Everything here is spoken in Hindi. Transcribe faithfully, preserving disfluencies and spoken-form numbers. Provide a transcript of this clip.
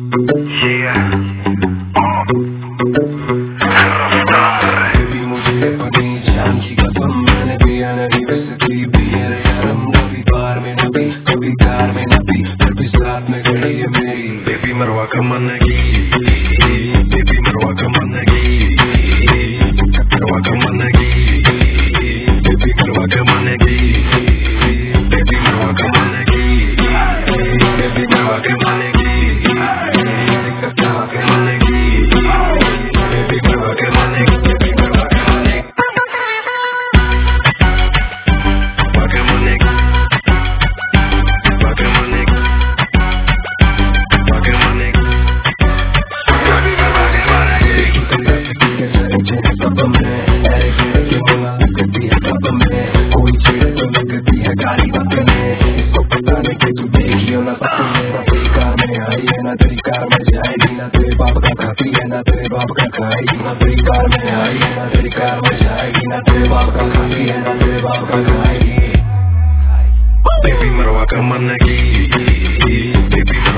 Baby मुझे अपनी जान की कसम मैंने पिया नहीं वैसे पिए रे यारम कभी बार में न पी कभी कार में न पी फिर भी साथ में खड़ी है मेरी बेबी मरवा का मन की बेबी मरवा का मन की मरवा का मन की बेबी मरवा का मन की बेबी मरवा का मन की बेबी मरवा का मन की कोई छेड़ तो लगती है गाड़ी बदलने इसको पता नहीं कि तू देखियो ना सपने ना तेरी कार में आई है ना तेरी कार में जाएगी ना तेरे बाप का खाती है ना तेरे बाप का खाएगी ना तेरी कार में आई है ना तेरी कार में जाएगी ना तेरे बाप का खाती है ना तेरे बाप का खाएगी बेबी मरवा का मन की बेबी